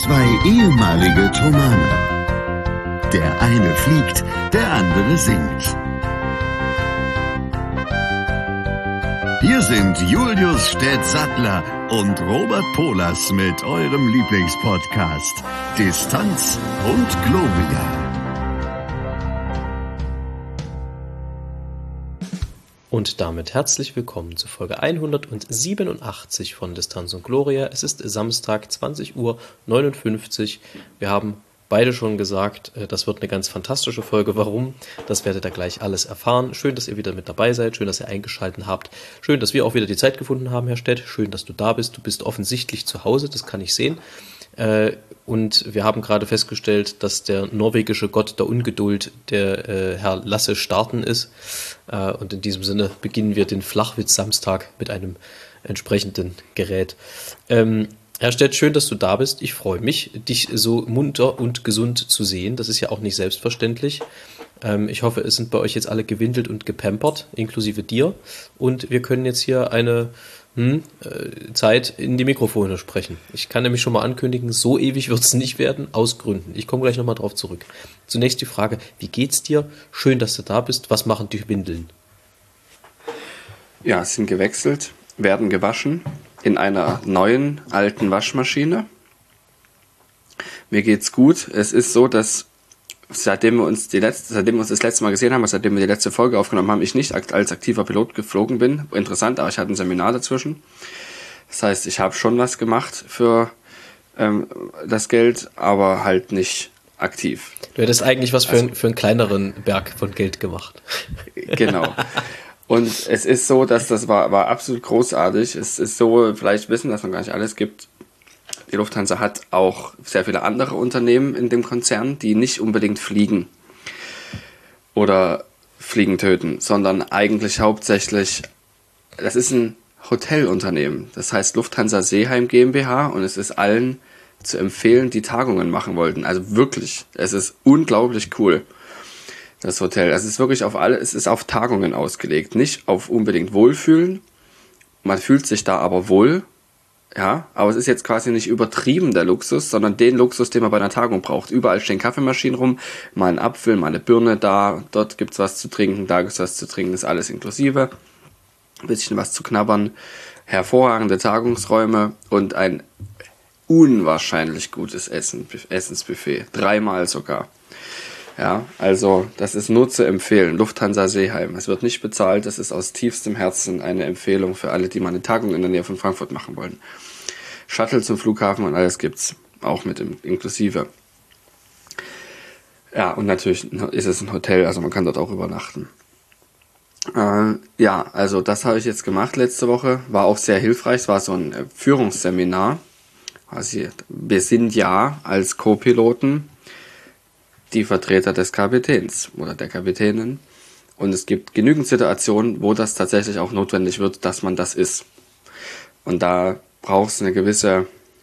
Zwei ehemalige Tomane. Der eine fliegt, der andere singt. Hier sind Julius Städtsattler und Robert Polas mit eurem Lieblingspodcast Distanz und Gloria. Und damit herzlich willkommen zu Folge 187 von Distanz und Gloria. Es ist Samstag, 20:59 Uhr. Wir haben beide schon gesagt, das wird eine ganz fantastische Folge. Warum? Das werdet ihr gleich alles erfahren. Schön, dass ihr wieder mit dabei seid. Schön, dass ihr eingeschaltet habt. Schön, dass wir auch wieder die Zeit gefunden haben, Herr Stett. Schön, dass du da bist. Du bist offensichtlich zu Hause, das kann ich sehen. Und wir haben gerade festgestellt, dass der norwegische Gott der Ungeduld der Herr Lasse Starten ist. Und in diesem Sinne beginnen wir den Flachwitz-Samstag mit einem entsprechenden Gerät. Herr Stett, schön, dass du da bist. Ich freue mich, dich so munter und gesund zu sehen. Das ist ja auch nicht selbstverständlich. Ich hoffe, es sind bei euch jetzt alle gewindelt und gepampert, inklusive dir. Und wir können jetzt hier eine Zeit in die Mikrofone sprechen. Ich kann nämlich schon mal ankündigen, so ewig wird es nicht werden, aus Gründen. Ich komme gleich nochmal drauf zurück. Zunächst die Frage, wie geht's dir? Schön, dass du da bist. Was machen die Windeln? Ja, sind gewechselt, werden gewaschen in einer neuen, alten Waschmaschine. Mir geht's gut. Es ist so, dass seitdem wir uns das letzte Mal gesehen haben, seitdem wir die letzte Folge aufgenommen haben, ich nicht als aktiver Pilot geflogen bin. Interessant, aber ich hatte ein Seminar dazwischen. Das heißt, ich habe schon was gemacht für das Geld, aber halt nicht aktiv. Du hättest eigentlich was für einen kleineren Berg von Geld gemacht. Genau. Und es ist so, dass das war absolut großartig. Es ist so, vielleicht wissen, dass man gar nicht alles gibt. Die Lufthansa hat auch sehr viele andere Unternehmen in dem Konzern, die nicht unbedingt fliegen oder Fliegen töten, sondern eigentlich hauptsächlich, das ist ein Hotelunternehmen. Das heißt Lufthansa Seeheim GmbH und es ist allen zu empfehlen, die Tagungen machen wollten. Also wirklich, es ist unglaublich cool, das Hotel. Es ist wirklich es ist auf Tagungen ausgelegt, nicht auf unbedingt Wohlfühlen. Man fühlt sich da aber wohl. Ja, aber es ist jetzt quasi nicht übertrieben der Luxus, sondern den Luxus, den man bei einer Tagung braucht. Überall stehen Kaffeemaschinen rum, mal ein Apfel, mal eine Birne da, dort gibt's was zu trinken, da gibt's was zu trinken, ist alles inklusive. Ein bisschen was zu knabbern, hervorragende Tagungsräume und ein unwahrscheinlich gutes Essensbuffet, 3-mal sogar. Ja, also das ist nur zu empfehlen. Lufthansa Seeheim. Es wird nicht bezahlt, das ist aus tiefstem Herzen eine Empfehlung für alle, die mal eine Tagung in der Nähe von Frankfurt machen wollen. Shuttle zum Flughafen und alles gibt's, auch mit inklusive. Ja, und natürlich ist es ein Hotel, also man kann dort auch übernachten. Ja, also das habe ich jetzt gemacht letzte Woche, war auch sehr hilfreich, es war so ein Führungsseminar. Also wir sind ja als Co-Piloten die Vertreter des Kapitäns oder der Kapitänin. Und es gibt genügend Situationen, wo das tatsächlich auch notwendig wird, dass man das ist. Und da braucht es eine gewisse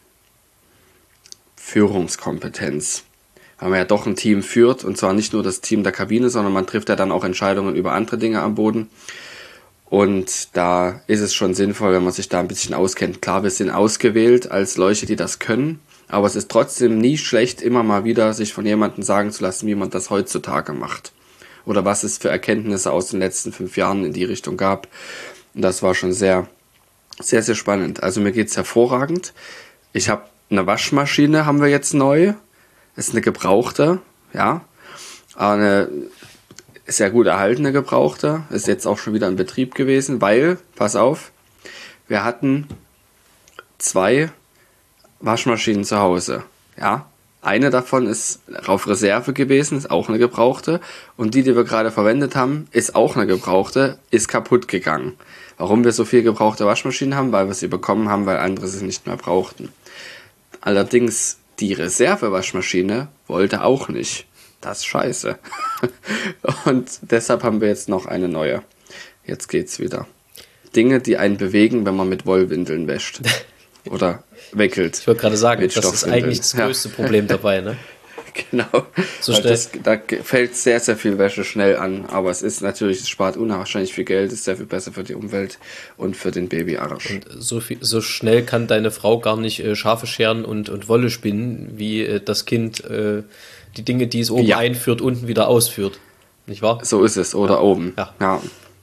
Führungskompetenz. Weil man ja doch ein Team führt, und zwar nicht nur das Team der Kabine, sondern man trifft ja dann auch Entscheidungen über andere Dinge am Boden. Und da ist es schon sinnvoll, wenn man sich da ein bisschen auskennt. Klar, wir sind ausgewählt als Leute, die das können. Aber es ist trotzdem nie schlecht, immer mal wieder sich von jemandem sagen zu lassen, wie man das heutzutage macht. Oder was es für Erkenntnisse aus den letzten 5 Jahren in die Richtung gab. Und das war schon sehr, sehr, sehr spannend. Also mir geht's hervorragend. Ich habe eine Waschmaschine, haben wir jetzt neu. Ist eine gebrauchte, ja. Eine sehr gut erhaltene gebrauchte. Ist jetzt auch schon wieder in Betrieb gewesen, weil, pass auf, wir hatten 2 Waschmaschinen zu Hause, ja. Eine davon ist auf Reserve gewesen, ist auch eine gebrauchte. Und die wir gerade verwendet haben, ist auch eine gebrauchte, ist kaputt gegangen. Warum wir so viel gebrauchte Waschmaschinen haben? Weil wir sie bekommen haben, weil andere sie nicht mehr brauchten. Allerdings, die Reserve-Waschmaschine wollte auch nicht. Das ist scheiße. Und deshalb haben wir jetzt noch eine neue. Jetzt geht's wieder. Dinge, die einen bewegen, wenn man mit Wollwindeln wäscht. Oder wickelt. Ich wollte gerade sagen, das ist eigentlich das größte Problem dabei, ne? Genau. So Weil schnell. da fällt sehr, sehr viel Wäsche schnell an. Aber es ist natürlich, es spart unwahrscheinlich viel Geld, ist sehr viel besser für die Umwelt und für den Babyarsch. Und so schnell kann deine Frau gar nicht Schafe scheren und Wolle spinnen, wie das Kind die Dinge, die es oben Ja. einführt, unten wieder ausführt. Nicht wahr? So ist es. Oder oben. Ja.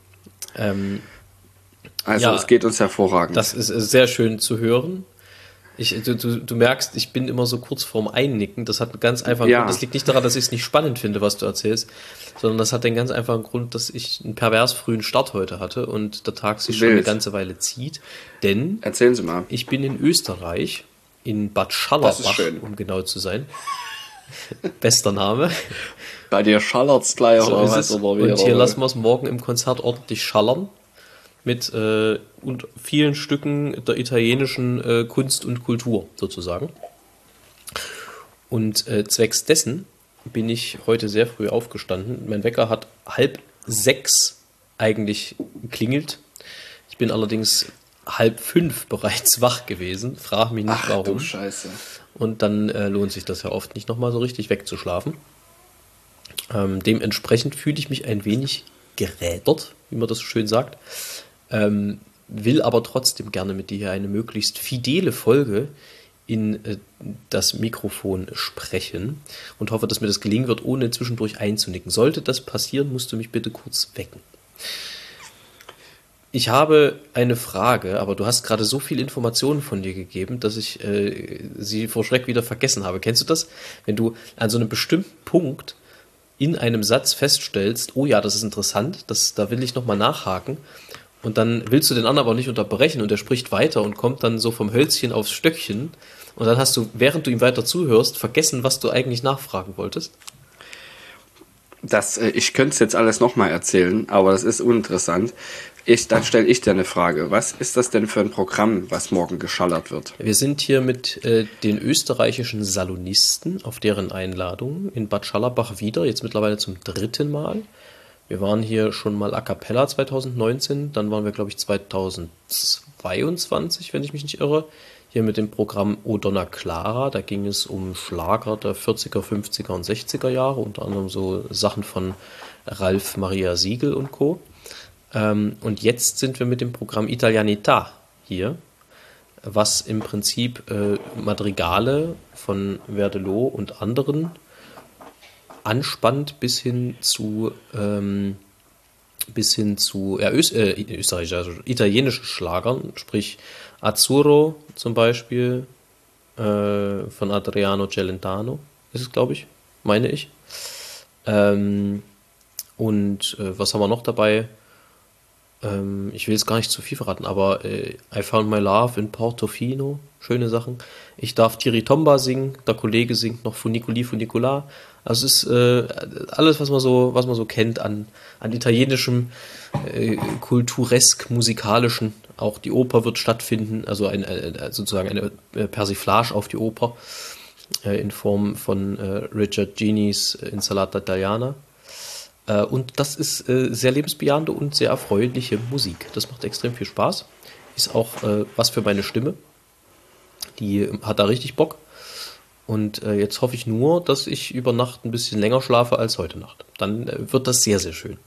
Also Ja. es geht uns hervorragend. Das ist sehr schön zu hören. Du merkst, ich bin immer so kurz vorm Einnicken. Das hat einen ganz einfachen Ja. Grund. Das liegt nicht daran, dass ich es nicht spannend finde, was du erzählst, sondern das hat den ganz einfachen Grund, dass ich einen pervers frühen Start heute hatte und der Tag sich schon Wild. eine ganze Weile zieht. Denn Erzählen Sie mal. ich bin in Österreich, in Bad Das ist Schallerbach, schön. um genau zu sein. Bester Name. Bei dir schallert's gleich So oder ist was? es. Oder wie, Und hier oder? lassen wir es morgen im Konzert ordentlich schallern. Mit und vielen Stücken der italienischen Kunst und Kultur sozusagen. Und zwecks dessen bin ich heute sehr früh aufgestanden. Mein Wecker hat 5:30 eigentlich geklingelt. Ich bin allerdings 4:30 bereits wach gewesen. Frag mich nicht Ach warum. du Scheiße. Und dann lohnt sich das ja oft nicht nochmal so richtig wegzuschlafen. Dementsprechend fühle ich mich ein wenig gerädert, wie man das so schön sagt. Will aber trotzdem gerne mit dir hier eine möglichst fidele Folge in das Mikrofon sprechen und hoffe, dass mir das gelingen wird, ohne zwischendurch einzunicken. Sollte das passieren, musst du mich bitte kurz wecken. Ich habe eine Frage, aber du hast gerade so viel Informationen von dir gegeben, dass ich sie vor Schreck wieder vergessen habe. Kennst du das? Wenn du an so einem bestimmten Punkt in einem Satz feststellst, oh ja, das ist interessant, da will ich nochmal nachhaken, und dann willst du den anderen aber nicht unterbrechen und er spricht weiter und kommt dann so vom Hölzchen aufs Stöckchen und dann hast du, während du ihm weiter zuhörst, vergessen, was du eigentlich nachfragen wolltest. Ich könnte es jetzt alles nochmal erzählen, aber das ist uninteressant. Dann stelle ich dir eine Frage. Was ist das denn für ein Programm, was morgen geschallert wird? Wir sind hier mit den österreichischen Salonisten auf deren Einladung in Bad Schallerbach wieder, jetzt mittlerweile zum 3. Mal. Wir waren hier schon mal a cappella 2019, dann waren wir, glaube ich, 2022, wenn ich mich nicht irre, hier mit dem Programm O Donna Clara. Da ging es um Schlager der 40er, 50er und 60er Jahre, unter anderem so Sachen von Ralf Maria Siegel und Co. Und jetzt sind wir mit dem Programm Italianità hier, was im Prinzip Madrigale von Verdelot und anderen anspannt bis hin zu italienischen Schlagern, sprich Azzurro zum Beispiel von Adriano Celentano, ist es, glaube ich, meine ich. Und was haben wir noch dabei? Ich will jetzt gar nicht zu viel verraten, aber I Found My Love in Portofino, schöne Sachen. Ich darf Thierry Tomba singen, der Kollege singt noch Funiculi Funicola. Also es ist alles, was man so kennt an italienischem, kulturesk-musikalischen. Auch die Oper wird stattfinden, also sozusagen eine Persiflage auf die Oper in Form von Richard Genis Insalata Italiana. Und das ist sehr lebensbejahende und sehr erfreuliche Musik. Das macht extrem viel Spaß. Ist auch was für meine Stimme. Die hat da richtig Bock. Und jetzt hoffe ich nur, dass ich über Nacht ein bisschen länger schlafe als heute Nacht. Dann wird das sehr, sehr schön.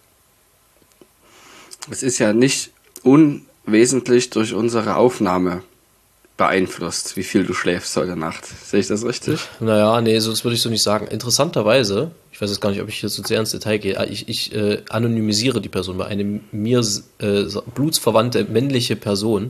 Es ist ja nicht unwesentlich durch unsere Aufnahme beeinflusst, wie viel du schläfst heute Nacht. Sehe ich das richtig? Naja, nee, das würde ich so nicht sagen. Interessanterweise, ich weiß jetzt gar nicht, ob ich hier so sehr ins Detail gehe, ich anonymisiere die Person, weil eine mir blutsverwandte männliche Person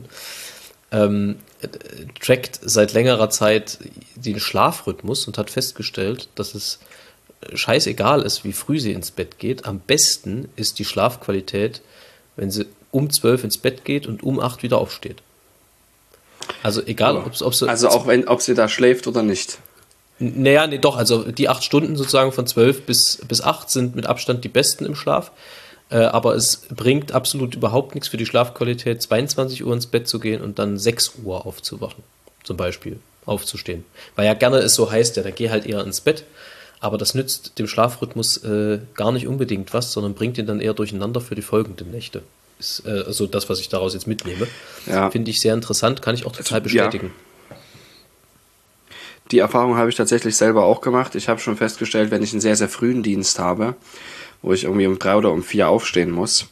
trackt seit längerer Zeit den Schlafrhythmus und hat festgestellt, dass es scheißegal ist, wie früh sie ins Bett geht. Am besten ist die Schlafqualität, wenn sie um 12 ins Bett geht und um 8 wieder aufsteht. Also egal, ob sie... Also auch ob sie da schläft oder nicht. Naja, nee, doch, also die 8 Stunden sozusagen von 12 bis 8 sind mit Abstand die besten im Schlaf. Aber es bringt absolut überhaupt nichts für die Schlafqualität, 22 Uhr ins Bett zu gehen und dann 6 Uhr aufzuwachen, zum Beispiel, aufzustehen. Weil ja gerne es so heißt, ja, dann geh halt eher ins Bett, aber das nützt dem Schlafrhythmus gar nicht unbedingt was, sondern bringt ihn dann eher durcheinander für die folgenden Nächte. Ist also das, was ich daraus jetzt mitnehme. Ja. Finde ich sehr interessant, kann ich auch total bestätigen. Ja. Die Erfahrung habe ich tatsächlich selber auch gemacht. Ich habe schon festgestellt, wenn ich einen sehr, sehr frühen Dienst habe, wo ich irgendwie um 3 oder um 4 aufstehen muss,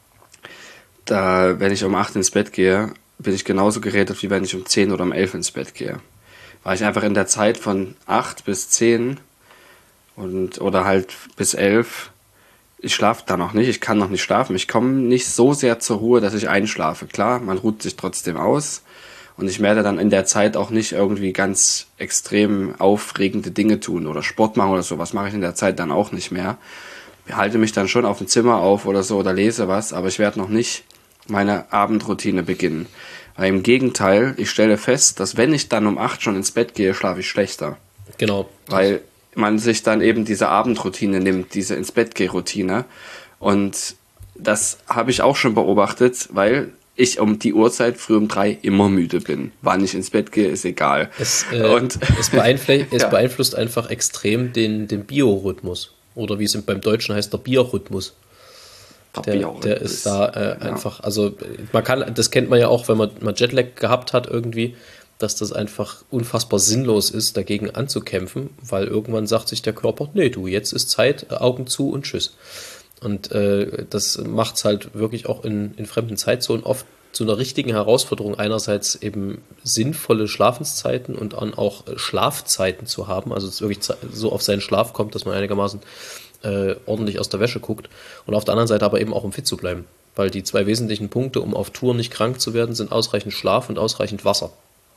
wenn ich um 8 ins Bett gehe, bin ich genauso gerädert, wie wenn ich um 10 oder um 11 ins Bett gehe. Weil ich einfach in der Zeit von 8 bis 10 oder halt bis 11, ich schlafe da noch nicht, ich kann noch nicht schlafen. Ich komme nicht so sehr zur Ruhe, dass ich einschlafe. Klar, man ruht sich trotzdem aus. Und ich werde dann in der Zeit auch nicht irgendwie ganz extrem aufregende Dinge tun oder Sport machen oder sowas mache ich in der Zeit dann auch nicht mehr. Ich halte mich dann schon auf dem Zimmer auf oder so oder lese was, aber ich werde noch nicht meine Abendroutine beginnen. Weil im Gegenteil, ich stelle fest, dass wenn ich dann um 8 schon ins Bett gehe, schlafe ich schlechter. Genau. Weil man sich dann eben diese Abendroutine nimmt, diese ins Bett geh Routine. Und das habe ich auch schon beobachtet, weil ich um die Uhrzeit früh um 3 immer müde bin. Wann ich ins Bett gehe, ist egal. Es beeinflusst einfach extrem den Biorhythmus. Oder wie es beim Deutschen heißt, der Biorhythmus. Der ist da einfach, also das kennt man ja auch, wenn man mal Jetlag gehabt hat irgendwie, dass das einfach unfassbar sinnlos ist, dagegen anzukämpfen, weil irgendwann sagt sich der Körper, nee du, jetzt ist Zeit, Augen zu und tschüss. Und das macht es halt wirklich auch in fremden Zeitzonen oft zu einer richtigen Herausforderung, einerseits eben sinnvolle Schlafenszeiten und dann auch Schlafzeiten zu haben, also dass es wirklich so auf seinen Schlaf kommt, dass man einigermaßen ordentlich aus der Wäsche guckt, und auf der anderen Seite aber eben auch, um fit zu bleiben, weil die 2 wesentlichen Punkte, um auf Tour nicht krank zu werden, sind ausreichend Schlaf und ausreichend Wasser.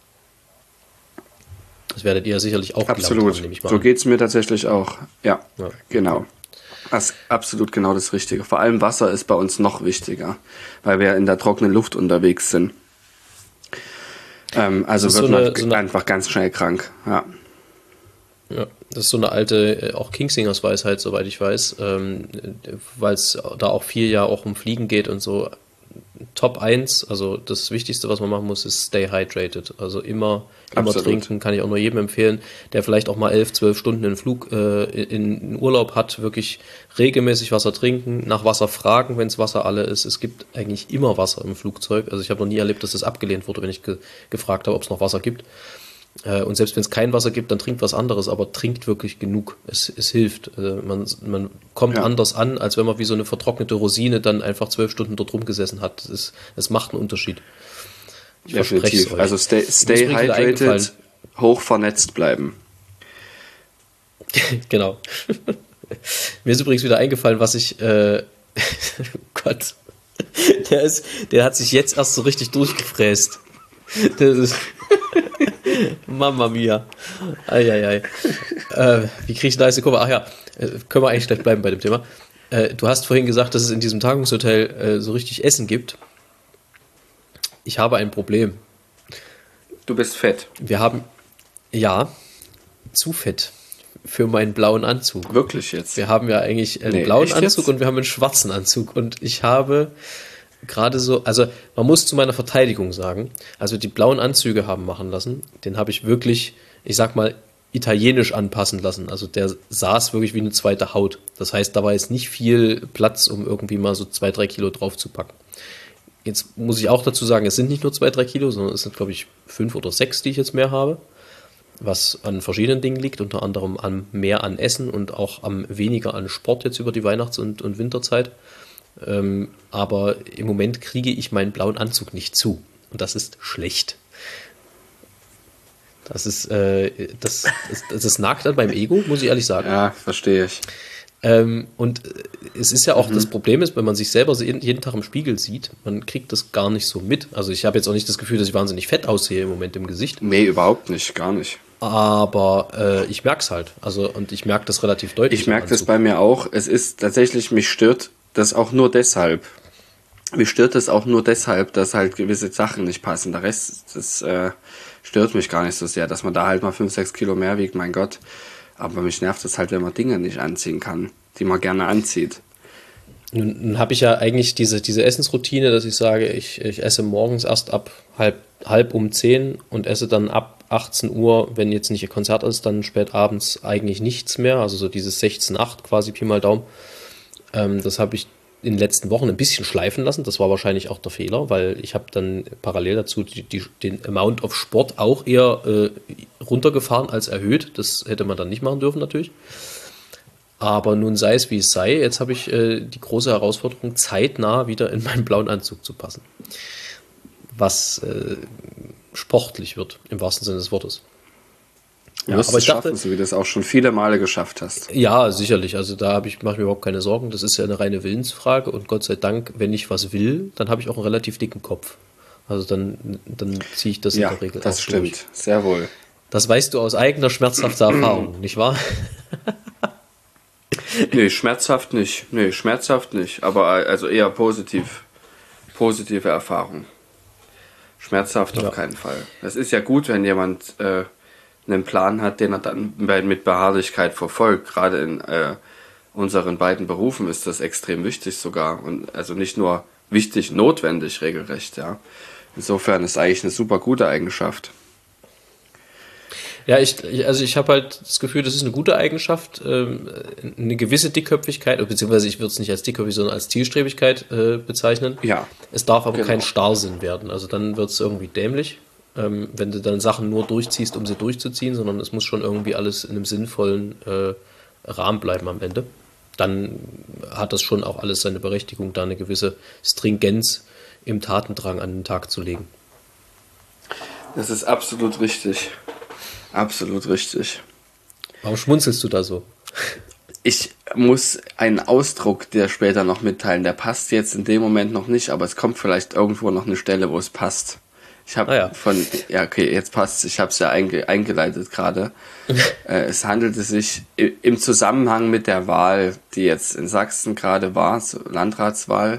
Das werdet ihr ja sicherlich auch absolut haben, nehme ich mal an. So geht es mir tatsächlich auch. Ja, genau. Das ist absolut genau das Richtige. Vor allem Wasser ist bei uns noch wichtiger, weil wir in der trockenen Luft unterwegs sind. Also wird man einfach ganz schnell krank. Ja. Ja, das ist so eine alte, auch Kingsingers Weisheit, soweit ich weiß, weil es da auch viel ja auch um Fliegen geht und so. Top 1, also das Wichtigste, was man machen muss, ist stay hydrated. Also immer trinken, kann ich auch nur jedem empfehlen, der vielleicht auch mal 11, 12 Stunden in Flug in Urlaub hat, wirklich regelmäßig Wasser trinken, nach Wasser fragen, wenn es Wasser alle ist. Es gibt eigentlich immer Wasser im Flugzeug. Also ich habe noch nie erlebt, dass das abgelehnt wurde, wenn ich gefragt habe, ob es noch Wasser gibt. Und selbst wenn es kein Wasser gibt, dann trinkt was anderes, aber trinkt wirklich genug. Es hilft. Man kommt anders an, als wenn man wie so eine vertrocknete Rosine dann einfach 12 Stunden dort rumgesessen hat. Es macht einen Unterschied. Ich verspreche es euch. Also stay hydrated, hoch vernetzt bleiben. Genau. Mir ist übrigens wieder eingefallen, was ich Gott, der hat sich jetzt erst so richtig durchgefräst. Das ist Mamma mia. Eieiei. Wie kriege ich da jetzt die Kurve? Ach ja, können wir eigentlich gleich bleiben bei dem Thema. Du hast vorhin gesagt, dass es in diesem Tagungshotel so richtig Essen gibt. Ich habe ein Problem. Du bist fett. Wir haben, zu fett für meinen blauen Anzug. Wirklich jetzt? Wir haben ja eigentlich einen blauen Anzug und wir haben einen schwarzen Anzug. Und ich habe gerade so, also man muss zu meiner Verteidigung sagen, also die blauen Anzüge haben machen lassen, den habe ich wirklich, ich sag mal, italienisch anpassen lassen. Also der saß wirklich wie eine zweite Haut. Das heißt, da war jetzt nicht viel Platz, um irgendwie mal so 2-3 Kilo drauf zu packen. Jetzt muss ich auch dazu sagen, es sind nicht nur 2-3 Kilo, sondern es sind, glaube ich, 5 oder 6, die ich jetzt mehr habe. Was an verschiedenen Dingen liegt, unter anderem mehr an Essen und auch am weniger an Sport jetzt über die Weihnachts- und Winterzeit. Aber im Moment kriege ich meinen blauen Anzug nicht zu. Und das ist schlecht. Das nagt an meinem Ego, muss ich ehrlich sagen. Ja, verstehe ich. Und es ist ja auch, das Problem ist, wenn man sich selber jeden Tag im Spiegel sieht, man kriegt das gar nicht so mit. Also ich habe jetzt auch nicht das Gefühl, dass ich wahnsinnig fett aussehe im Moment im Gesicht. Nee, überhaupt nicht, gar nicht. Aber ich merke es halt. Also, und ich merke das relativ deutlich. Ich merke das bei mir auch. Es ist tatsächlich, mich stört das auch nur deshalb. Mich stört das auch nur deshalb, dass halt gewisse Sachen nicht passen. Der Rest, das stört mich gar nicht so sehr, dass man da halt mal 5-6 Kilo mehr wiegt, mein Gott. Aber mich nervt es halt, wenn man Dinge nicht anziehen kann, die man gerne anzieht. Nun habe ich ja eigentlich diese Essensroutine, dass ich sage, ich esse morgens erst ab halb um 10 und esse dann ab 18 Uhr, wenn jetzt nicht ihr Konzert ist, dann spät abends eigentlich nichts mehr. Also so dieses 16-8 quasi Pi mal Daumen. Das habe ich in den letzten Wochen ein bisschen schleifen lassen. Das war wahrscheinlich auch der Fehler, weil ich habe dann parallel dazu den Amount of Sport auch eher runtergefahren als erhöht. Das hätte man dann nicht machen dürfen natürlich. Aber nun sei es wie es sei. Jetzt habe ich die große Herausforderung, zeitnah wieder in meinen blauen Anzug zu passen. Was sportlich wird, im wahrsten Sinne des Wortes. Ja, aber ich dachte, so wie du das auch schon viele Male geschafft hast. Ja, sicherlich. Also da mache ich mir überhaupt keine Sorgen. Das ist ja eine reine Willensfrage. Und Gott sei Dank, wenn ich was will, dann habe ich auch einen relativ dicken Kopf. Also dann ziehe ich das in der Regel das auch stimmt. durch. Sehr wohl. Das weißt du aus eigener schmerzhafter Erfahrung, nicht wahr? Nee, schmerzhaft nicht. Aber also eher positive Erfahrung. Schmerzhaft auf keinen Fall. Das ist ja gut, wenn jemand einen Plan hat, den er dann mit Beharrlichkeit verfolgt. Gerade in unseren beiden Berufen ist das extrem wichtig sogar. Und also nicht nur wichtig, notwendig regelrecht, ja. Insofern ist eigentlich eine super gute Eigenschaft. Ja, ich habe halt das Gefühl, das ist eine gute Eigenschaft, eine gewisse Dickköpfigkeit, beziehungsweise ich würde es nicht als Dickköpfigkeit, sondern als Zielstrebigkeit bezeichnen. Ja. Es darf aber kein Starrsinn werden, also dann wird es irgendwie dämlich, wenn du dann Sachen nur durchziehst, um sie durchzuziehen, sondern es muss schon irgendwie alles in einem sinnvollen Rahmen bleiben am Ende. Dann hat das schon auch alles seine Berechtigung, da eine gewisse Stringenz im Tatendrang an den Tag zu legen. Das ist absolut richtig. Absolut richtig. Warum schmunzelst du da so? Ich muss einen Ausdruck dir später noch mitteilen. Der passt jetzt in dem Moment noch nicht, aber es kommt vielleicht irgendwo noch eine Stelle, wo es passt. Ich habe jetzt passt. Ich habe es ja eingeleitet gerade. Es handelte sich im Zusammenhang mit der Wahl, die jetzt in Sachsen gerade war, Landratswahl.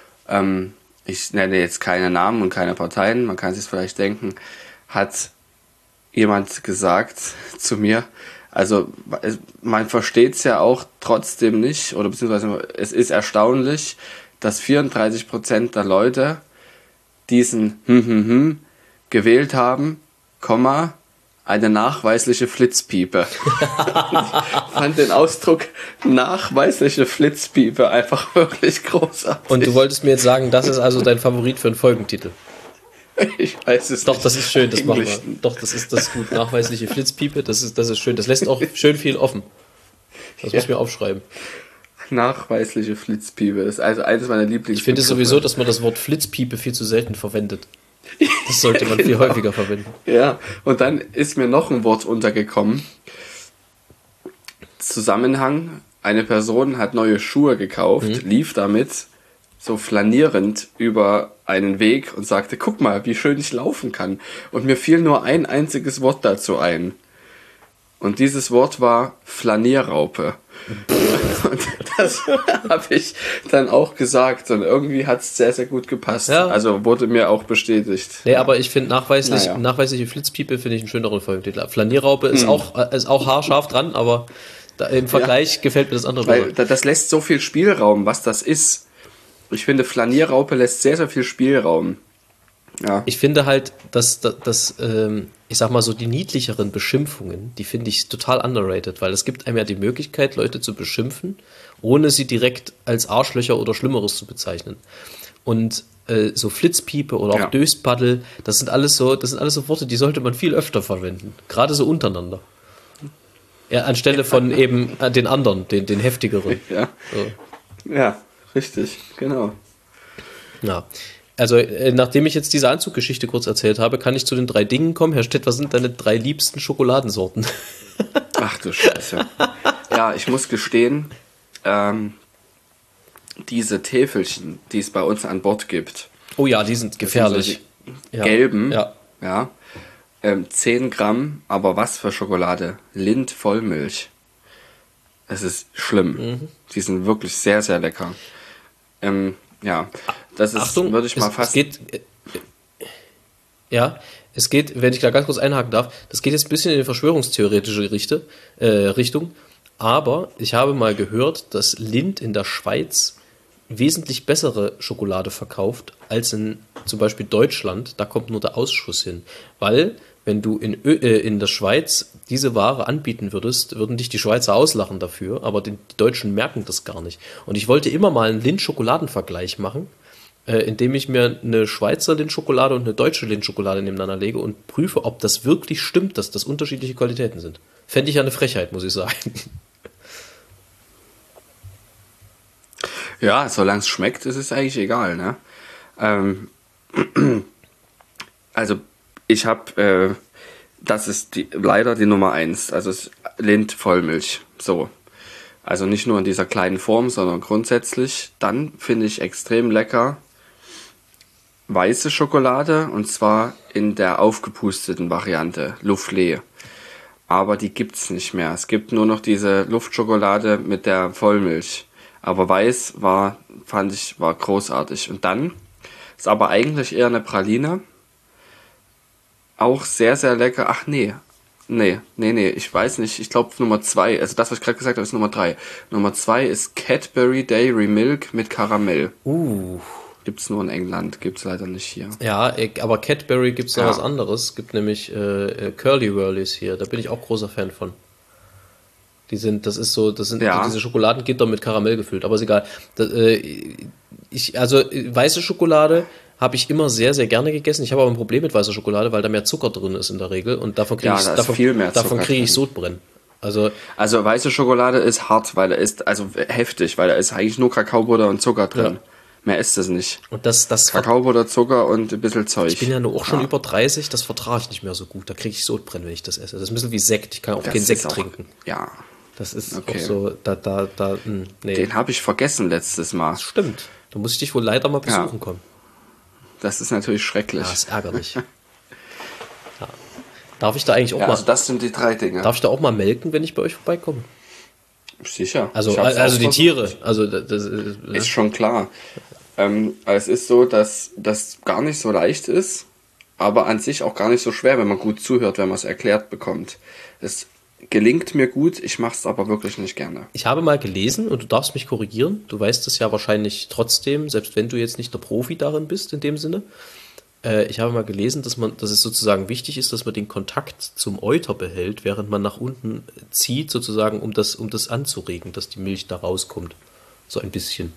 Ich nenne jetzt keine Namen und keine Parteien. Man kann sich vielleicht denken, hat jemand gesagt zu mir, also man versteht es ja auch trotzdem nicht, oder beziehungsweise es ist erstaunlich, dass 34% der Leute diesen gewählt haben, eine nachweisliche Flitzpiepe. Ich fand den Ausdruck nachweisliche Flitzpiepe einfach wirklich großartig. Und du wolltest mir jetzt sagen, das ist also dein Favorit für einen Folgentitel? Ich weiß es Doch, nicht. das ist schön, das machen wir. Doch, das ist gut. Nachweisliche Flitzpiepe, das ist schön. Das lässt auch schön viel offen. Das muss ich mir aufschreiben. Nachweisliche Flitzpiepe ist also eines meiner Lieblings. Ich finde sowieso, dass man das Wort Flitzpiepe viel zu selten verwendet. Das sollte man viel häufiger verwenden. Ja, und dann ist mir noch ein Wort untergekommen. Zusammenhang, eine Person hat neue Schuhe gekauft, lief damit so flanierend über einen Weg und sagte, guck mal, wie schön ich laufen kann. Und mir fiel nur ein einziges Wort dazu ein. Und dieses Wort war Flanierraupe. Und das habe ich dann auch gesagt. Und irgendwie hat es sehr, sehr gut gepasst. Ja. Also wurde mir auch bestätigt. Nee, aber ich finde nachweisliche Flitzpiepe finde ich einen schöneren Folgentitel. Flanierraupe ist auch haarscharf dran, aber im Vergleich gefällt mir das andere. Weil das lässt so viel Spielraum, was das ist. Ich finde, Flanierraupe lässt sehr, sehr viel Spielraum. Ja. Ich finde halt, dass ich sag mal so, die niedlicheren Beschimpfungen, die finde ich total underrated, weil es gibt einem ja die Möglichkeit, Leute zu beschimpfen, ohne sie direkt als Arschlöcher oder Schlimmeres zu bezeichnen. Und so Flitzpiepe oder auch Döspaddel, das sind alles so Worte, die sollte man viel öfter verwenden. Gerade so untereinander. Ja, anstelle von eben den anderen, den heftigeren. Ja. So. Ja, richtig, genau. Ja. Also, nachdem ich jetzt diese Anzuggeschichte kurz erzählt habe, kann ich zu den 3 Dingen kommen. Herr Stett, was sind deine 3 liebsten Schokoladensorten? Ach du Scheiße. Ja, ich muss gestehen, diese Täfelchen, die es bei uns an Bord gibt. Oh ja, die sind gefährlich. Gelben, 10 Gramm, aber was für Schokolade? Lind Vollmilch. Es ist schlimm. Die sind wirklich sehr, sehr lecker. Ja, das ist, Achtung, würde ich mal fast... Es geht, wenn ich da ganz kurz einhaken darf, das geht jetzt ein bisschen in die verschwörungstheoretische Richtung, aber ich habe mal gehört, dass Lindt in der Schweiz wesentlich bessere Schokolade verkauft als in zum Beispiel Deutschland. Da kommt nur der Ausschuss hin, weil wenn du in der Schweiz diese Ware anbieten würdest, würden dich die Schweizer auslachen dafür, aber die Deutschen merken das gar nicht. Und ich wollte immer mal einen Lindt-Schokoladen-Vergleich machen, indem ich mir eine Schweizer Lindt-Schokolade und eine deutsche Lindt-Schokolade nebeneinander lege und prüfe, ob das wirklich stimmt, dass das unterschiedliche Qualitäten sind. Fände ich ja eine Frechheit, muss ich sagen. Ja, solange es schmeckt, ist es eigentlich egal, ne? Also ich habe, das ist leider die Nummer 1, also Lindt Vollmilch, so. Also nicht nur in dieser kleinen Form, sondern grundsätzlich. Dann finde ich extrem lecker weiße Schokolade, und zwar in der aufgepusteten Variante, Soufflé. Aber die gibt's nicht mehr. Es gibt nur noch diese Luftschokolade mit der Vollmilch. Aber weiß fand ich großartig. Und dann ist aber eigentlich eher eine Praline. Auch sehr, sehr lecker. Ach nee, ich weiß nicht. Ich glaube Nummer 2, also das, was ich gerade gesagt habe, ist Nummer 3. Nummer 2 ist Cadbury Dairy Milk mit Karamell. Gibt's nur in England, gibt's leider nicht hier. Ja, aber Cadbury gibt's noch was anderes. Gibt nämlich Curly Wurlies hier. Da bin ich auch großer Fan von. Das sind so diese Schokoladengitter mit Karamell gefüllt, aber ist egal. Weiße Schokolade habe ich immer sehr, sehr gerne gegessen. Ich habe aber ein Problem mit weißer Schokolade, weil da mehr Zucker drin ist in der Regel und davon kriege ich Sodbrennen. Also weiße Schokolade ist hart, weil da ist, also heftig, weil da ist eigentlich nur Kakaobutter und Zucker drin. Ja. Mehr ist es nicht. Und das Kakaobutter, Zucker und ein bisschen Zeug. Ich bin ja nur auch schon über 30, das vertrage ich nicht mehr so gut. Da kriege ich Sodbrennen, wenn ich das esse. Das ist ein bisschen wie Sekt. Ich kann auch keinen Sekt trinken. Ja. Das ist okay. Auch so, nee. Den habe ich vergessen letztes Mal. Das stimmt. Da muss ich dich wohl leider mal besuchen kommen. Das ist natürlich schrecklich. Ja, ist ärgerlich. Ja. Darf ich da eigentlich auch mal... Also das sind die 3 Dinge. Darf ich da auch mal melken, wenn ich bei euch vorbeikomme? Sicher. Also die Tiere. Also das ist schon klar. Es ist so, dass das gar nicht so leicht ist, aber an sich auch gar nicht so schwer, wenn man gut zuhört, wenn man es erklärt bekommt. Es gelingt mir gut, ich mache es aber wirklich nicht gerne. Ich habe mal gelesen, und du darfst mich korrigieren, du weißt es ja wahrscheinlich trotzdem, selbst wenn du jetzt nicht der Profi darin bist, in dem Sinne. Ich habe mal gelesen, dass es sozusagen wichtig ist, dass man den Kontakt zum Euter behält, während man nach unten zieht, sozusagen, um das anzuregen, dass die Milch da rauskommt. So ein bisschen.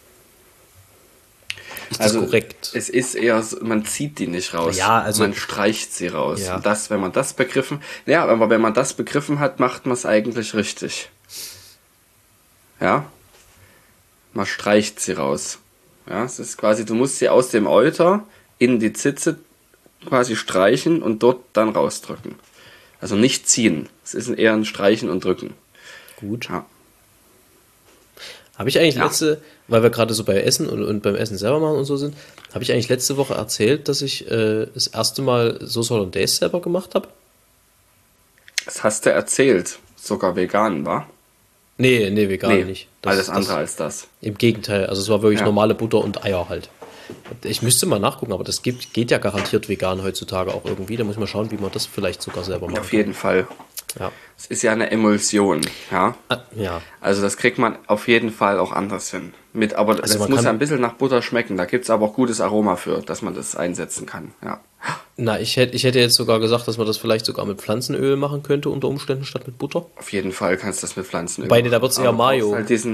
Ist das korrekt? Es ist eher so, man zieht die nicht raus. Ja, also man streicht sie raus. Ja. Und wenn man das begriffen hat, macht man es eigentlich richtig. Ja? Man streicht sie raus. Ja, es ist quasi, du musst sie aus dem Euter in die Zitze quasi streichen und dort dann rausdrücken. Also nicht ziehen. Es ist eher ein Streichen und Drücken. Gut. Ja. Habe ich eigentlich weil wir gerade so bei Essen und beim Essen selber machen und so sind, habe ich eigentlich letzte Woche erzählt, dass ich das erste Mal Sauce Hollandaise selber gemacht habe? Das hast du erzählt. Sogar vegan, wa? Nee, vegan nicht. Alles andere als das. Im Gegenteil, also es war wirklich normale Butter und Eier halt. Ich müsste mal nachgucken, aber das geht ja garantiert vegan heutzutage auch irgendwie. Da muss man schauen, wie man das vielleicht sogar selber macht. Auf jeden Fall. Ja. Es ist ja eine Emulsion, ja. Ja. Also das kriegt man auf jeden Fall auch anders hin. Aber das muss ja ein bisschen nach Butter schmecken. Da gibt es aber auch gutes Aroma für, dass man das einsetzen kann. Ja. Na, ich hätte jetzt sogar gesagt, dass man das vielleicht sogar mit Pflanzenöl machen könnte, unter Umständen statt mit Butter. Auf jeden Fall kannst du das mit Pflanzenöl machen. Da wird es eher Mayo.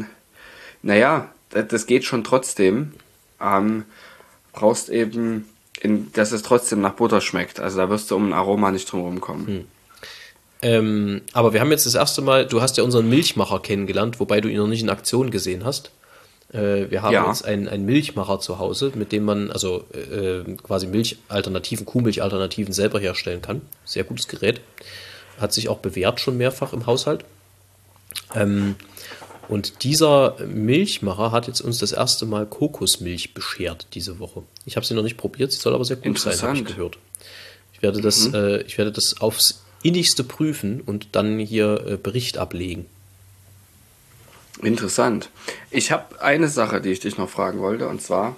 Das geht schon trotzdem. Brauchst eben, dass es trotzdem nach Butter schmeckt. Also da wirst du um ein Aroma nicht drum herum kommen. Aber wir haben jetzt das erste Mal, du hast ja unseren Milchmacher kennengelernt, wobei du ihn noch nicht in Aktion gesehen hast. Wir haben jetzt einen Milchmacher zu Hause, mit dem man quasi Kuhmilchalternativen selber herstellen kann. Sehr gutes Gerät. Hat sich auch bewährt schon mehrfach im Haushalt. Und dieser Milchmacher hat jetzt uns das erste Mal Kokosmilch beschert diese Woche. Ich habe sie noch nicht probiert, sie soll aber sehr gut sein, habe ich gehört. Ich werde das aufs Innigste prüfen und dann hier Bericht ablegen. Interessant. Ich habe eine Sache, die ich dich noch fragen wollte, und zwar,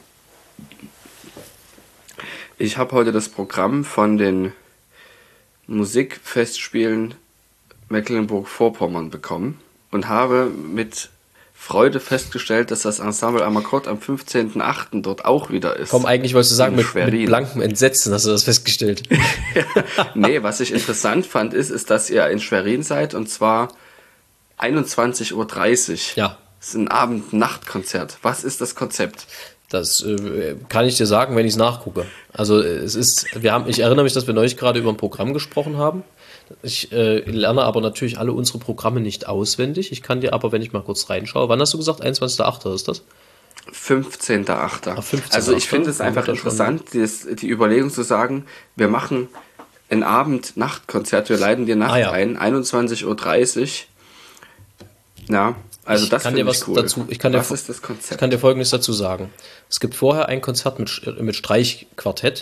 ich habe heute das Programm von den Musikfestspielen Mecklenburg-Vorpommern bekommen und habe mit Freude festgestellt, dass das Ensemble Amakord am 15.08. dort auch wieder ist. Komm, eigentlich wolltest du sagen, mit Schwerin. blankem Entsetzen hast du das festgestellt. Nee, was ich interessant fand, ist, dass ihr in Schwerin seid und zwar 21:30 Uhr. Ja. Das ist ein Abend-Nacht-Konzert. Was ist das Konzept? Das kann ich dir sagen, wenn ich es nachgucke. Also ich erinnere mich, dass wir neulich gerade über ein Programm gesprochen haben. Ich lerne aber natürlich alle unsere Programme nicht auswendig. Ich kann dir aber, wenn ich mal kurz reinschaue, wann hast du gesagt? 21.08. ist das? 15.08. 15.08. Also ich finde es einfach interessant, die Überlegung zu sagen, wir machen ein Abend-Nacht-Konzert, wir leiten die Nacht ein, 21:30 Uhr. Ja, also das finde ich cool. Was ist das Konzept? Ich kann dir Folgendes dazu sagen. Es gibt vorher ein Konzert mit Streichquartett,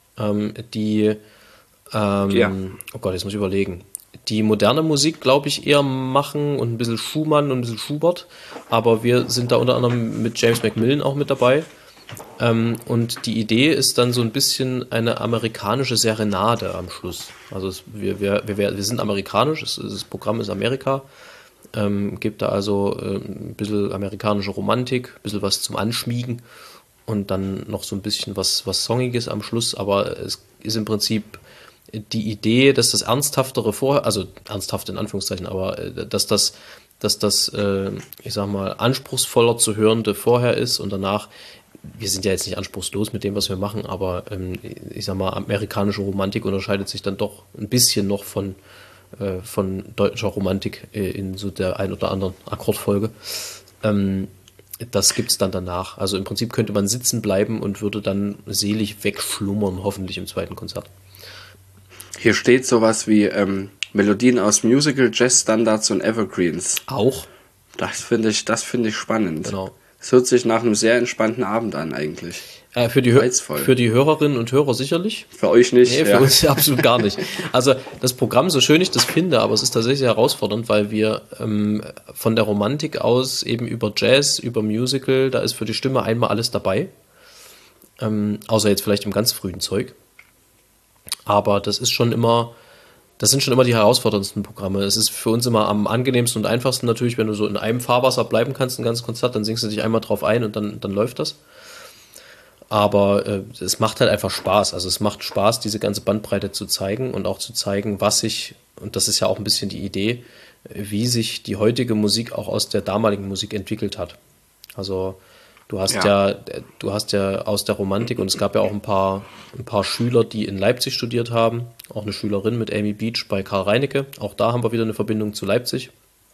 oh Gott, jetzt muss ich überlegen, die moderne Musik, glaube ich, eher machen und ein bisschen Schumann und ein bisschen Schubert, aber wir sind da unter anderem mit James Macmillan auch mit dabei. Und die Idee ist dann so ein bisschen eine amerikanische Serenade am Schluss. Also wir sind amerikanisch, das Programm ist Amerika, gibt da also ein bisschen amerikanische Romantik, ein bisschen was zum Anschmiegen und dann noch so ein bisschen was Songiges am Schluss, aber es ist im Prinzip die Idee, dass das Ernsthaftere vorher, also ernsthaft in Anführungszeichen, aber dass das ich sag mal, anspruchsvoller zu hörende vorher ist und danach, wir sind ja jetzt nicht anspruchslos mit dem, was wir machen, aber ich sag mal, amerikanische Romantik unterscheidet sich dann doch ein bisschen noch von deutscher Romantik in so der ein oder anderen Akkordfolge. Das gibt's dann danach. Also im Prinzip könnte man sitzen bleiben und würde dann selig wegschlummern, hoffentlich im zweiten Konzert. Hier steht sowas wie Melodien aus Musical, Jazz-Standards und Evergreens. Auch? Das finde ich spannend. Genau. Es hört sich nach einem sehr entspannten Abend an eigentlich. Für die Hörerinnen und Hörer sicherlich. Für euch nicht. Nee, für uns absolut gar nicht. Also das Programm, so schön ich das finde, aber es ist tatsächlich sehr herausfordernd, weil wir von der Romantik aus eben über Jazz, über Musical, da ist für die Stimme einmal alles dabei. Außer jetzt vielleicht im ganz frühen Zeug. Aber das sind schon immer die herausforderndsten Programme. Es ist für uns immer am angenehmsten und einfachsten natürlich, wenn du so in einem Fahrwasser bleiben kannst, ein ganzes Konzert, dann singst du dich einmal drauf ein und dann läuft das. Aber es macht halt einfach Spaß. Also es macht Spaß, diese ganze Bandbreite zu zeigen und auch zu zeigen, und das ist ja auch ein bisschen die Idee, wie sich die heutige Musik auch aus der damaligen Musik entwickelt hat. Also du hast ja aus der Romantik, und es gab ja auch ein paar Schüler, die in Leipzig studiert haben, auch eine Schülerin mit Amy Beach bei Karl Reinecke, auch da haben wir wieder eine Verbindung zu Leipzig.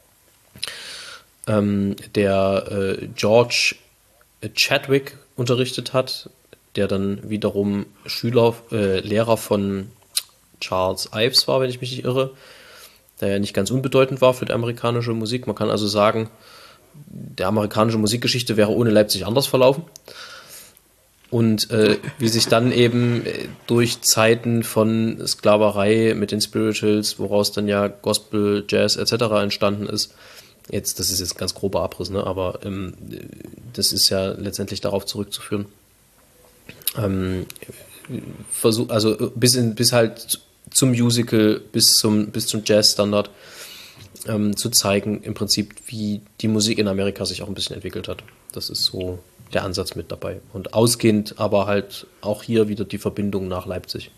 Der George Chadwick unterrichtet hat, der dann wiederum Lehrer von Charles Ives war, wenn ich mich nicht irre, der ja nicht ganz unbedeutend war für die amerikanische Musik. Man kann also sagen, der amerikanische Musikgeschichte wäre ohne Leipzig anders verlaufen. Und wie sich dann eben durch Zeiten von Sklaverei mit den Spirituals, woraus dann ja Gospel, Jazz etc. entstanden ist, das ist jetzt ein ganz grober Abriss, ne? Aber das ist ja letztendlich darauf zurückzuführen. Bis halt zum Musical, bis zum Jazz-Standard zu zeigen, im Prinzip, wie die Musik in Amerika sich auch ein bisschen entwickelt hat. Das ist so der Ansatz mit dabei. Und ausgehend aber halt auch hier wieder die Verbindung nach Leipzig.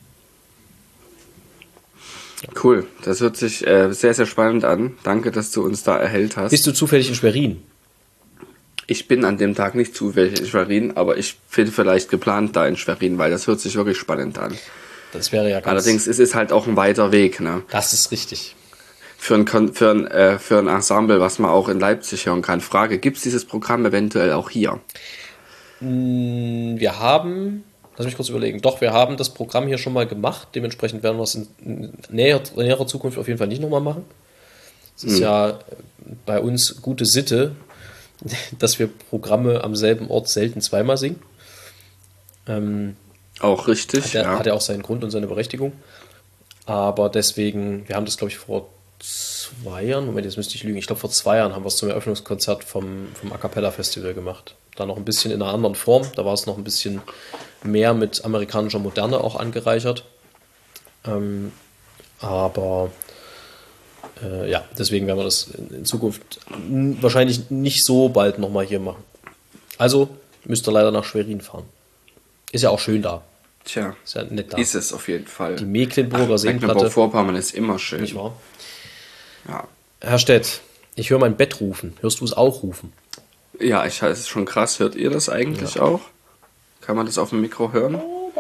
Cool, das hört sich sehr, sehr spannend an. Danke, dass du uns da erhellt hast. Bist du zufällig in Schwerin? Ich bin an dem Tag nicht zufällig in Schwerin, aber ich bin vielleicht geplant da in Schwerin, weil das hört sich wirklich spannend an. Das wäre ja ganz... Allerdings ist es halt auch ein weiter Weg, ne? Das ist richtig. Für ein Ensemble, was man auch in Leipzig hören kann. Frage, gibt es dieses Programm eventuell auch hier? Wir haben... Lass mich kurz überlegen. Doch, wir haben das Programm hier schon mal gemacht. Dementsprechend werden wir es in näherer Zukunft auf jeden Fall nicht nochmal machen. Es ist ja bei uns gute Sitte, dass wir Programme am selben Ort selten zweimal singen. Auch richtig, Hat ja auch seinen Grund und seine Berechtigung. Aber deswegen, wir haben das, glaube ich, vor 2 Jahren, Moment, jetzt müsste ich lügen, ich glaube vor 2 Jahren haben wir es zum Eröffnungskonzert vom A Cappella Festival gemacht. Da noch ein bisschen in einer anderen Form, da war es noch ein bisschen mehr mit amerikanischer Moderne auch angereichert. Aber Ja, deswegen werden wir das in Zukunft wahrscheinlich nicht so bald nochmal hier machen. Also müsst ihr leider nach Schwerin fahren. Ist ja auch schön da. Tja, Ist ja nett da. ist es auf jeden Fall. Die Mecklenburger Seenplatte. Mecklenburg-Vorpommern ist immer schön. Nicht wahr? Ja, Herr Stett, ich höre mein Bett rufen. Hörst du es auch rufen? ja, es ist schon krass. Hört ihr das eigentlich auch? Kann man das auf dem Mikro hören?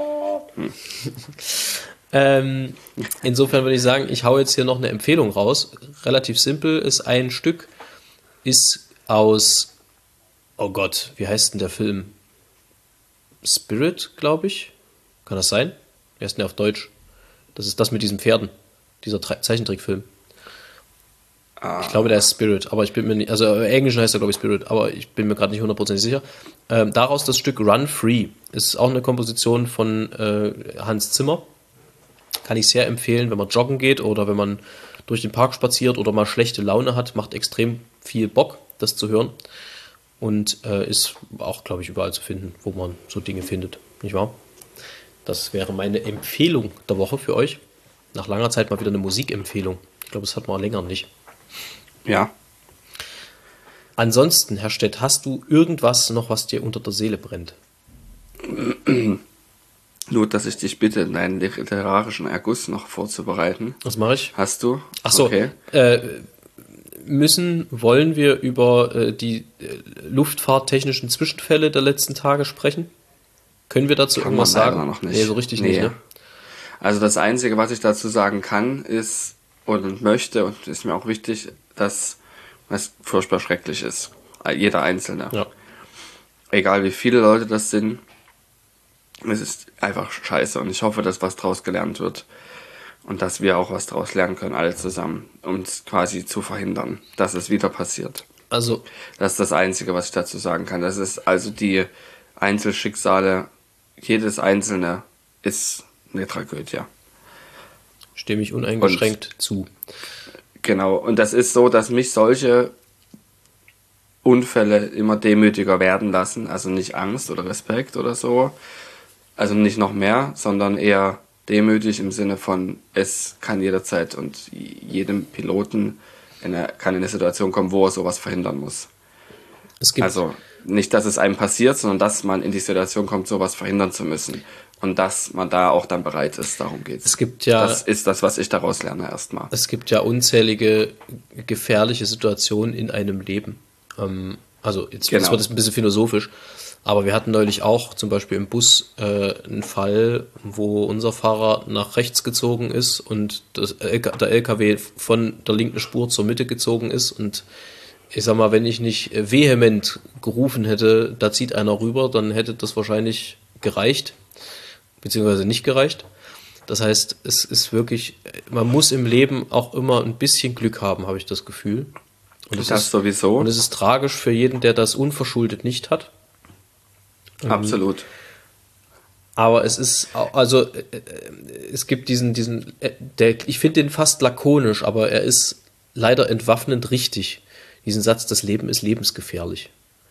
Insofern würde ich sagen, ich hau jetzt hier noch eine Empfehlung raus. Relativ simpel, ist ein Stück, ist aus, oh Gott, wie heißt denn der Film? Spirit, glaube ich. Kann das sein? Wie heißt denn der auf Deutsch? Das ist das mit diesen Pferden. Dieser Zeichentrickfilm. Ich glaube, der ist Spirit, aber ich bin mir nicht, also im Englischen heißt er, glaube ich, Spirit, aber ich bin mir gerade nicht hundertprozentig sicher. Daraus das Stück Run Free. Ist auch eine Komposition von Hans Zimmer. Kann ich sehr empfehlen, wenn man joggen geht oder wenn man durch den Park spaziert oder mal schlechte Laune hat. Macht extrem viel Bock, das zu hören. Und ist auch, glaube ich, überall zu finden, wo man so Dinge findet. Nicht wahr? Das wäre meine Empfehlung der Woche für euch. Nach langer Zeit mal wieder eine Musikempfehlung. Ich glaube, das hat man länger nicht. Ja. Ansonsten, Herr Stett, hast du irgendwas noch, was dir unter der Seele brennt? Nur, dass ich dich bitte, deinen literarischen Erguss noch vorzubereiten. Was mache ich? Hast du? Ach so, Okay. wollen wir über die luftfahrttechnischen Zwischenfälle der letzten Tage sprechen? Können wir dazu Kann irgendwas man leider sagen? noch nicht. Nee, so richtig nicht, ne? Also das Einzige, was ich dazu sagen kann, ist und möchte, und ist mir auch wichtig, dass es furchtbar schrecklich ist. Jeder Einzelne. Ja. Egal wie viele Leute das sind, es ist einfach scheiße. Und ich hoffe, dass was draus gelernt wird. Und dass wir auch was draus lernen können, alle zusammen, um es quasi zu verhindern, dass es wieder passiert. Also, Das ist das Einzige, was ich dazu sagen kann. Das ist also die Einzelschicksale, jedes Einzelne ist eine Tragödie. stimme ich uneingeschränkt zu. Genau, und das ist so, dass mich solche Unfälle immer demütiger werden lassen. Also nicht Angst oder Respekt oder so. Also nicht noch mehr, sondern eher demütig im Sinne von, es kann jederzeit und jedem Piloten kann in eine Situation kommen, wo er sowas verhindern muss. Es gibt, Also nicht, dass es einem passiert, sondern dass man in die Situation kommt, sowas verhindern zu müssen. Und dass man da auch dann bereit ist, darum geht's. es gibt ja, Das ist das, was ich daraus lerne erstmal. es gibt ja unzählige gefährliche Situationen in einem Leben. Also jetzt Genau. wird es ein bisschen philosophisch, aber wir hatten neulich auch zum Beispiel im Bus einen Fall, wo unser Fahrer nach rechts gezogen ist und der LKW von der linken Spur zur Mitte gezogen ist. Und ich sag mal, wenn ich nicht vehement gerufen hätte, da zieht einer rüber, dann hätte das wahrscheinlich gereicht, beziehungsweise nicht gereicht. Das heißt, es ist wirklich, man muss im Leben auch immer ein bisschen Glück haben, habe ich das Gefühl. Und Das sowieso. Und es ist tragisch für jeden, der das unverschuldet nicht hat. Absolut. Aber es ist, also es gibt ich finde den fast lakonisch, aber er ist leider entwaffnend richtig. Diesen Satz, das Leben ist lebensgefährlich.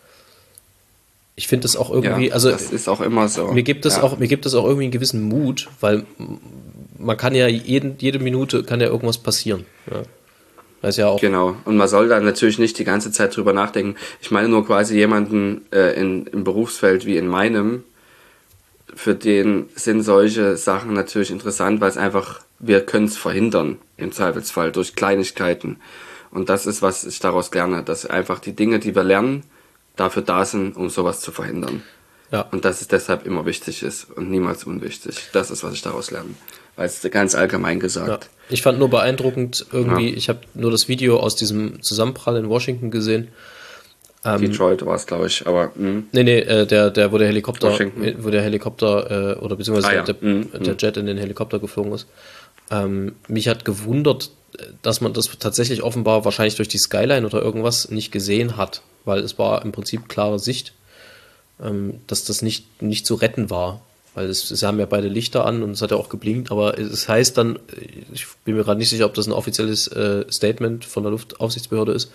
Ich finde das auch irgendwie, Ja, also das ist auch immer so. mir gibt es Ja. auch irgendwie einen gewissen Mut, weil man kann ja jede Minute kann ja irgendwas passieren. Ja. Weiß ja auch. Genau. Und man soll da natürlich nicht die ganze Zeit drüber nachdenken. Ich meine nur quasi jemanden im Berufsfeld wie in meinem, für den sind solche Sachen natürlich interessant, weil es einfach, wir können es verhindern, im Zweifelsfall, durch Kleinigkeiten. Und das ist, was ich daraus lerne, dass einfach die Dinge, die wir lernen, dafür da sind, um sowas zu verhindern. Ja. Und dass es deshalb immer wichtig ist und niemals unwichtig. Das ist, was ich daraus lerne. Weil es ganz allgemein Ja. gesagt. Ich fand nur beeindruckend irgendwie, Ja. ich habe nur das Video aus diesem Zusammenprall in Washington gesehen. Detroit war es, glaube ich, aber Nee, der wo der Helikopter, Washington. oder beziehungsweise Ah, ja. der Jet in den Helikopter geflogen ist. Mich hat gewundert, dass man das tatsächlich offenbar wahrscheinlich durch die Skyline oder irgendwas nicht gesehen hat, weil es war im Prinzip klare Sicht, dass das nicht zu retten war. Weil es haben ja beide Lichter an und es hat ja auch geblinkt, aber es heißt dann, ich bin mir gerade nicht sicher, ob das ein offizielles Statement von der Luftaufsichtsbehörde ist,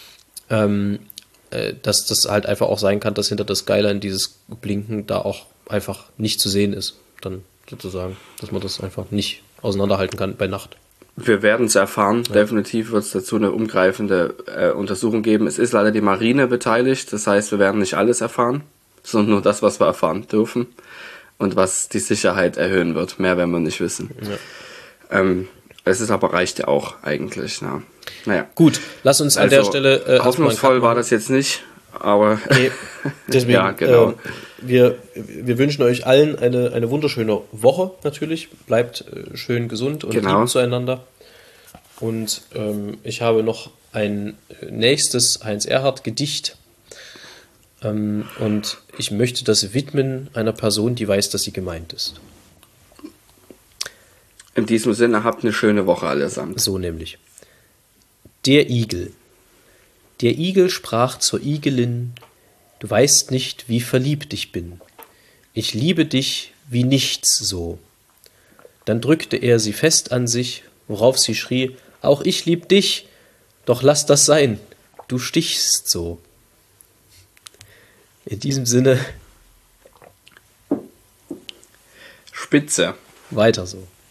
dass das halt einfach auch sein kann, dass hinter der Skyline dieses Blinken da auch einfach nicht zu sehen ist. Dann sozusagen, dass man das einfach nicht auseinanderhalten kann bei Nacht. Wir werden es erfahren. Ja. Definitiv wird es dazu eine umgreifende Untersuchung geben. Es ist leider die Marine beteiligt. Das heißt, wir werden nicht alles erfahren, sondern nur das, was wir erfahren dürfen und was die Sicherheit erhöhen wird. Mehr werden wir nicht wissen. Ja. Es ist aber reicht ja auch eigentlich. Naja. Gut, lass uns an der Stelle... hoffnungsvoll war das jetzt nicht, aber... Nee, deswegen, ja, genau. Wir wünschen euch allen eine wunderschöne Woche natürlich. Bleibt schön gesund und lieb zueinander. Und ich habe noch ein nächstes Heinz-Erhardt-Gedicht. Und ich möchte das widmen einer Person, die weiß, dass sie gemeint ist. In diesem Sinne, habt eine schöne Woche allesamt. So nämlich. Der Igel. Der Igel sprach zur Igelin: Du weißt nicht, wie verliebt ich bin. Ich liebe dich wie nichts so. Dann drückte er sie fest an sich, worauf sie schrie: Auch ich lieb dich, doch lass das sein, du stichst so. In diesem Sinne. Spitze. Weiter so.